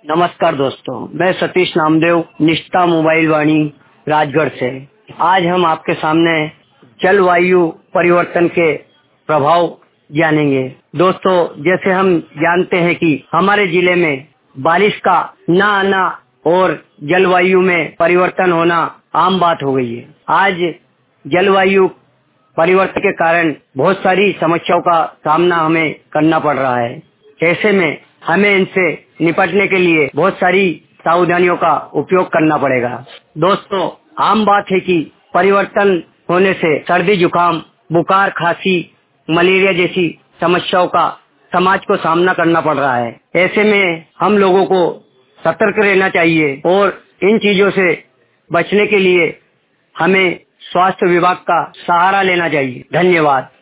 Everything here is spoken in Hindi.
नमस्कार दोस्तों, मैं सतीश नामदेव, निष्ठा मोबाइल वाणी राजगढ़ से। आज हम आपके सामने जलवायु परिवर्तन के प्रभाव जानेंगे। दोस्तों, जैसे हम जानते हैं कि हमारे जिले में बारिश का न आना और जलवायु में परिवर्तन होना आम बात हो गई है। आज जलवायु परिवर्तन के कारण बहुत सारी समस्याओं का सामना हमें करना पड़ रहा है। ऐसे में हमें इनसे निपटने के लिए बहुत सारी सावधानियों का उपयोग करना पड़ेगा। दोस्तों, आम बात है कि परिवर्तन होने से सर्दी, जुकाम, बुखार, खांसी, मलेरिया जैसी समस्याओं का समाज को सामना करना पड़ रहा है। ऐसे में हम लोगों को सतर्क रहना चाहिए और इन चीजों से बचने के लिए हमें स्वास्थ्य विभाग का सहारा लेना चाहिए। धन्यवाद।